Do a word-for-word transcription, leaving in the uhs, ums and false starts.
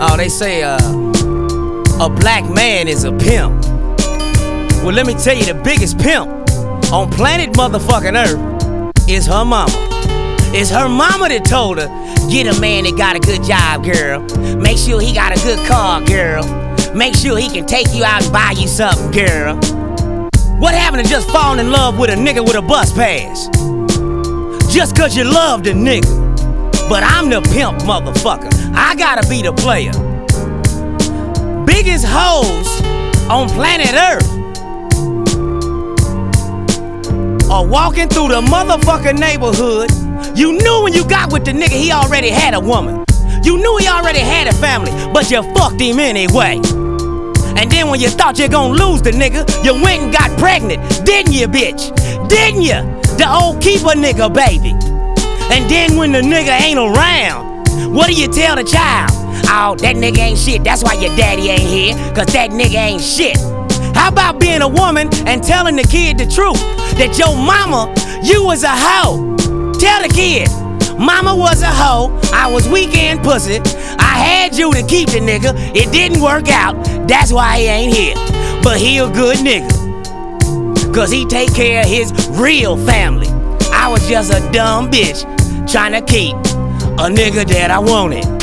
Oh, they say uh, a black man is a pimp. Well, let me tell you, the biggest pimp on planet motherfucking Earth is her mama. It's her mama that told her, get a man that got a good job, girl. Make sure he got a good car, girl. Make sure he can take you out and buy you something, girl. What happened to just falling in love with a nigga with a bus pass? Just cause you love the nigga. But I'm the pimp, motherfucker. I gotta be the player. Biggest hoes on planet Earth are walking through the motherfucking neighborhood. You knew when you got with the nigga he already had a woman. You knew he already had a family, but you fucked him anyway. And then when you thought you gonna lose the nigga, you went and got pregnant, didn't you, bitch? Didn't you? The old keeper nigga, baby. And then when the nigga ain't around, what do you tell the child? Oh, that nigga ain't shit, that's why your daddy ain't here, cause that nigga ain't shit. How about being a woman and telling the kid the truth? That your mama, you was a hoe. Tell the kid, mama was a hoe, I was weekend pussy, I had you to keep the nigga, it didn't work out, that's why he ain't here. But he a good nigga, cause he take care of his real family. I was just a dumb bitch trying to keep a nigga that I wanted.